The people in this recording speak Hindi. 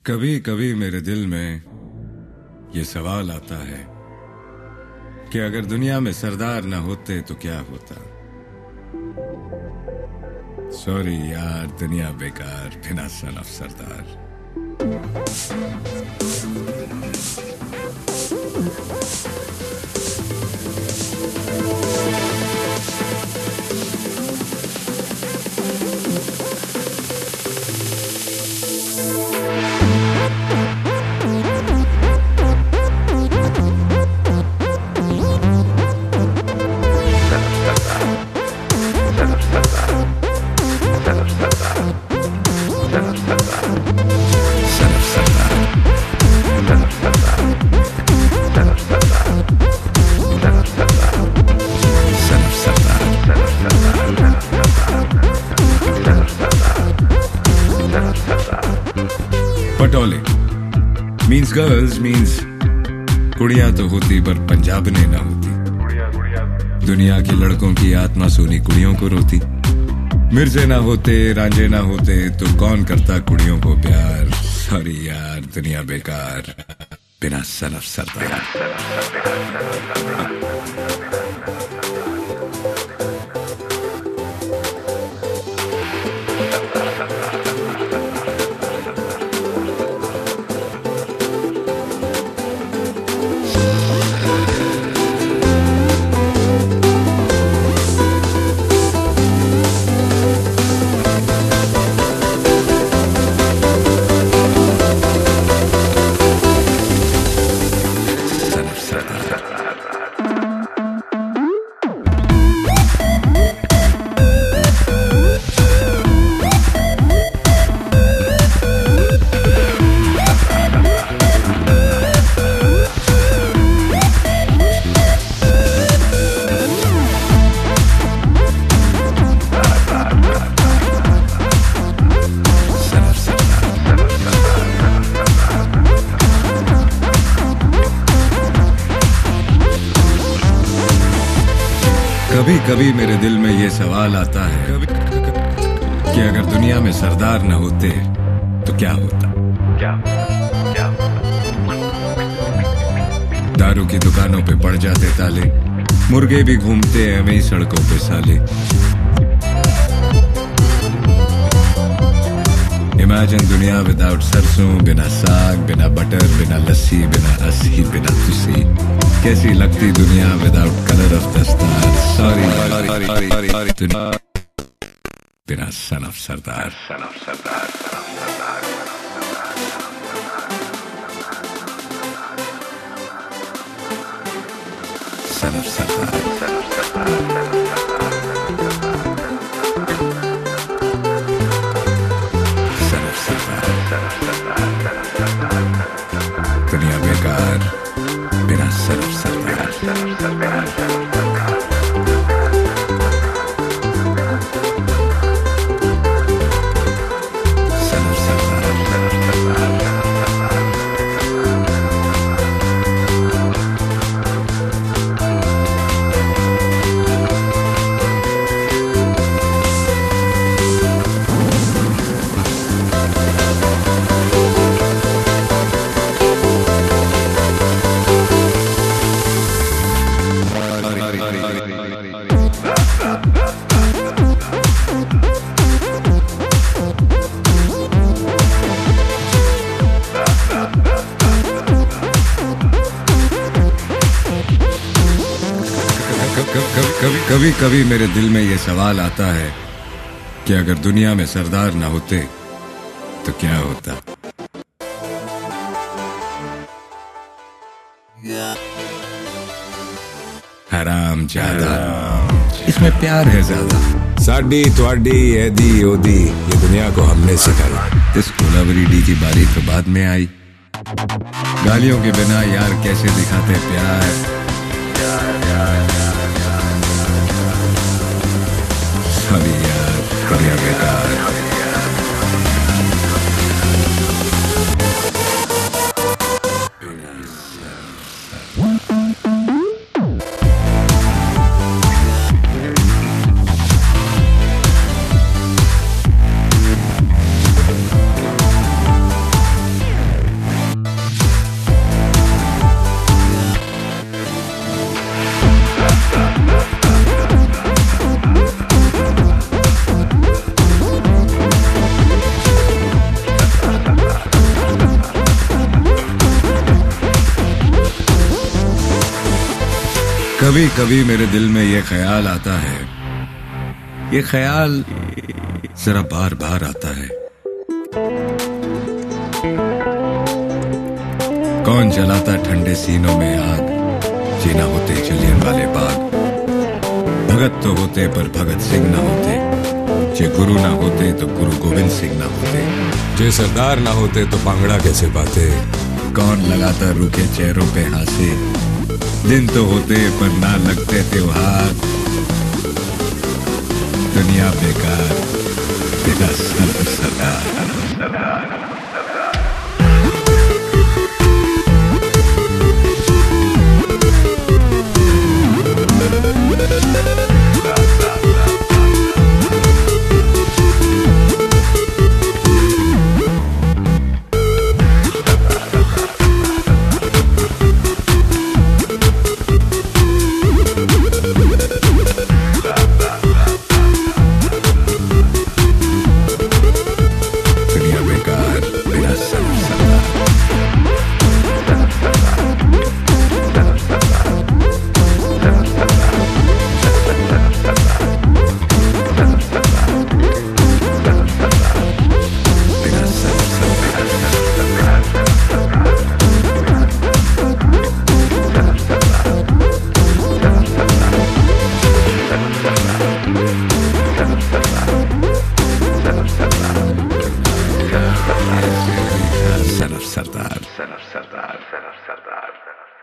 कभी कभी मेरे दिल में ये सवाल आता है कि अगर दुनिया में सरदार ना होते तो क्या होता। सॉरी यार, दुनिया बेकार बिना सन ऑफ सरदार। पटोले मीन्स गर्ल्स मीन्स कुड़िया तो होती पर पंजाब ने ना होती। दुनिया के लड़कों की आत्मा सोनी कुड़ियों को रोती। मिर्जे ना होते, रांझे ना होते तो कौन करता कुड़ियों को प्यार। सॉरी यार, दुनिया बेकार बिना सन ऑफ सरदार। कभी कभी मेरे दिल में ये सवाल आता है कि अगर दुनिया में सरदार न होते तो क्या होता। दारू की दुकानों पे पड़ जाते ताले, मुर्गे भी घूमते हैं वही सड़कों पे साले। इमेजिन दुनिया विदाउट सरसों, बिना साग, बिना बटर, बिना लस्सी, बिना हंसी, बिना तुसी। कैसी लगती दुनिया without colour of dastaar. Sorry बिना son of Sardar. Sun of सरदार। दुनिया बेकार बिना सन ऑफ सरदार। कभी कभी मेरे दिल में ये सवाल आता है कि अगर दुनिया में सरदार ना होते तो क्या होता। हराम ज्यादा, इसमें प्यार है ज्यादा। साडी थोड़ी एदी ओदी ये दुनिया को हमने सिखाई। इस कोलावरी डी की बारी तो बाद में आई। गालियों के बिना यार कैसे दिखाते प्यार। सॉरी यार, दुनिया बेकार। कभी कभी मेरे दिल में ये ख्याल आता है, ये ख्याल जरा बार बार आता है। कौन जलाता ठंडे सीनों में आग, जीना होते जलियांवाले बाग। भगत तो होते पर भगत सिंह ना होते, जे गुरु ना होते तो गुरु गोविंद सिंह ना होते, जे सरदार ना होते तो बांगड़ा कैसे पाते। कौन लगाता रुके चेहरों पे हासे, दिन तो होते पर ना लगते त्योहार। दुनिया बेकार बिना सरदार। Son of Sardar.